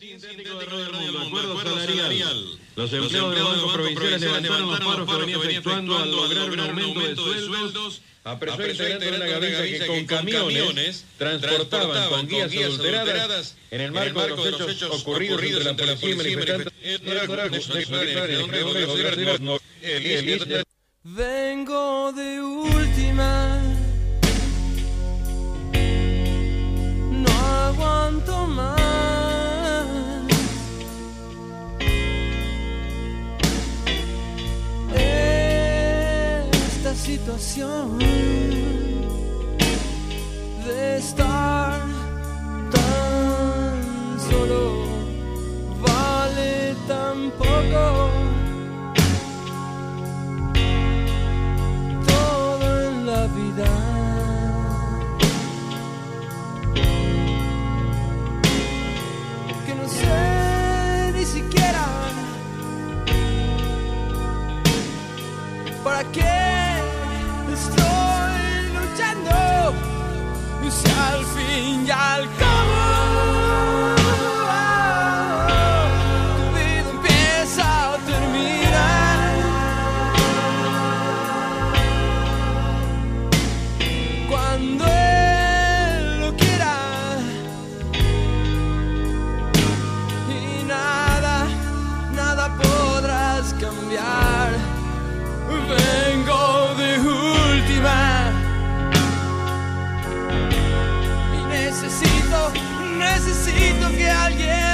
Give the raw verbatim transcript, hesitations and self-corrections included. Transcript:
Sintético de Radio Mundo, acuerdo salarial. Los empleados de los bancos provinciales levantaron los paros que venían efectuando al lograr un aumento de sueldos. Apresó a integrantes de una gavilla que con camiones transportaban con guías adulteradas en el marco de los hechos ocurridos entre la policía y manifestantes. Vengo de última, no aguanto más esta situación de estar tan solo, vale tan poco. Vida que no sé ni siquiera para qué estoy luchando, si al fin y al cabo tu vida empieza a terminar. Cuando él lo quiera y nada, nada podrás cambiar. Vengo de última y necesito, necesito que alguien